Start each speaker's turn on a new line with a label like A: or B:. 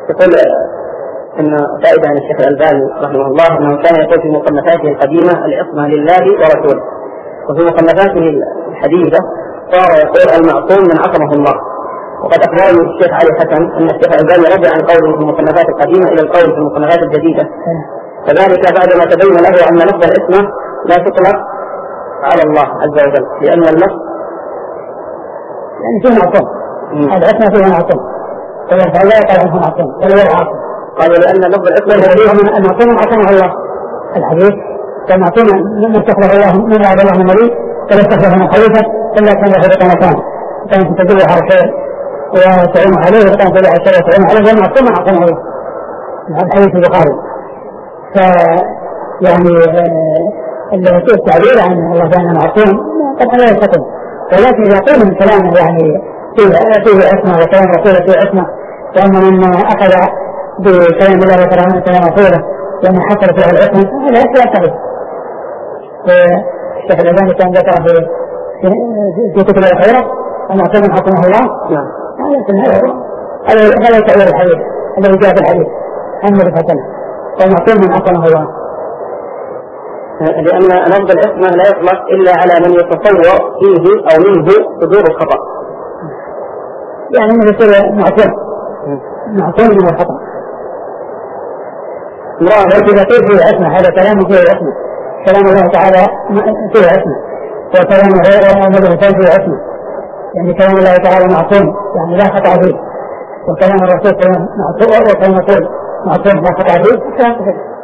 A: يقول أن فائدة عن الشيخ الألباني رحمه الله أنه كان يقول في مصنفاته القديمة العصمة لله ورسوله، وفي مصنفاته الحديثة صار يقول المعصوم من عصمه الله. وقد أخبرني الشيخ علي حسن أن الشيخ الألباني رجع عن قوله في المصنفات القديمة إلى القول في المصنفات الجديدة، فذلك بعدما تبين له أن لفظ العصمة لا تطلق على الله عز وجل، لأن اللفظ
B: يعني فيه معصوم، العصمة فيها معصوم، فلا يقال عنه معصوم ولا هو عاصم.
A: قالوا لأن لفظ العصمة
B: من المعصوم عصمه الله. الحديث كان معصوما من استخلف الله من وعد الله النبي فلا استخلف من خليفة إلا كان له مكان، كانت تدل على الخير وتعين عليه وكانت تدل على الشر وتعين عليه، وهو معصوم عصمه الله. هذا حديث البخاري. يعني التعبير عن الله تعالى معصوم طبعا لا يستطيع، ولكن إذا قيل من كلامه يعني فيه عصمة وكلام رسوله فيه عصمة، وأن من أخذ بكلام الله وكلام رسوله لأنه حصل فيه العصمة هذا لا صحيح. الشيخ الألباني كان ذكر في كتب الأخيرة المعصوم حكمه الله. هذا تعبير الحديث الذي جاء في الحديث محمد الحسن والمعصوم حكمه الله،
A: لأن لفظ العصمة لا يطلق إلا على من يتصور فيه أو منه صدور الخطأ،
B: يعني من يصير معصوم من الخطأ. إذا قيل فيه عصمة هذا كلام فيه عصمة، كلام الله تعالى فيه عصمة، وكلام غير النبي فيه عصمة، يعني كلام الله تعالى معصوم يعني لا خطأ فيه، وكلام الرسول معصوم لا خطأ فيه.